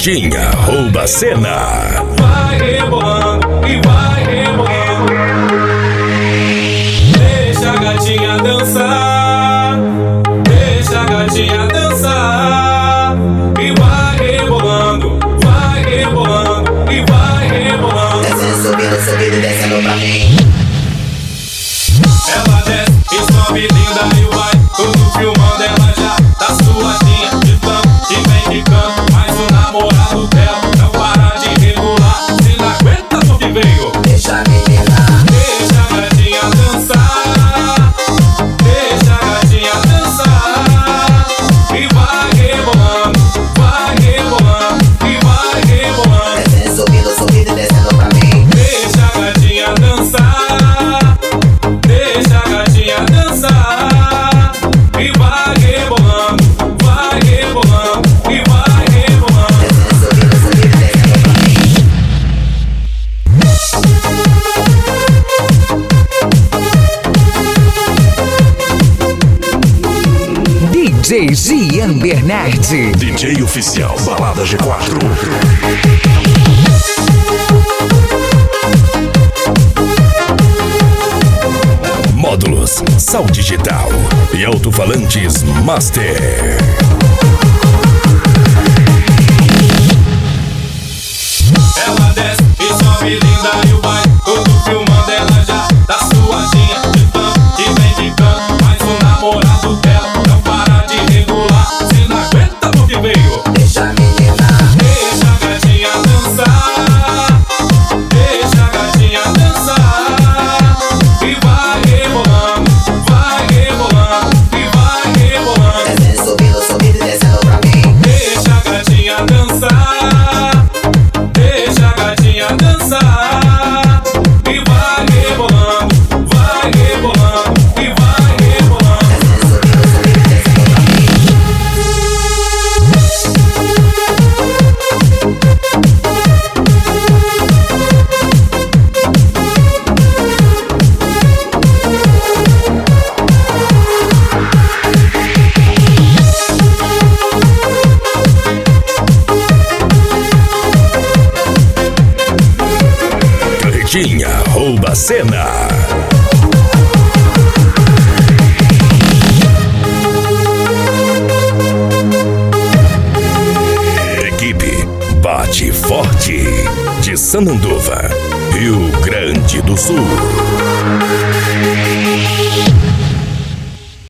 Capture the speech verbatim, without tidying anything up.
Carretinha rouba a cena. Vai rebolando e vai rebolando. Deixa a gatinha dançar. Deixa a gatinha dançar. E vai rebolando, vai rebolando e vai rebolando. Descendo, subindo, subindo, descendo pra mim. Ela desce e sobe linda e vai. Tudo filmando, ela já tá suadinha de tanto e vem de canto. Mas o namorado dela não para de regular. Se não aguenta, só que veio. Deixa a menina, Deixa a gatinha dançar. Deixa a gatinha dançar. E vai rebolando, vai rebolando e vai rebolando. descendo, subindo, subindo, descendo pra mim. Deixa a gatinha dançar. Deixa a gatinha dançar. E vai rebolando, vai rebolando e vai rebolando. Descendo, subindo, subindo, descendo pra mim. D J Gian Bernardi. D J oficial Balada G quatro. Módulos, sal digital e alto-falantes Master. Ela desce e sobe linda e o vai. Tudo filmando, ela já tá suadinha de tanto e vem de canto. Mas o namorado dela não para de regular. Se não aguenta, no que veio. Deixa a menina, Deixa a gatinha dançar. Deixa a gatinha dançar. E vai rebolando, vai rebolando e vai rebolando. descendo, subindo, subindo, descendo pra mim. Deixa a gatinha dançar. Deixa a gatinha dançar. E vai rebolando, vai rebolando e vai rebolando. Descendo, subindo, subindo, descendo pra mim. Carretinha rouba a cena. Equipe Bate Forte de Sananduva, Rio Grande do Sul.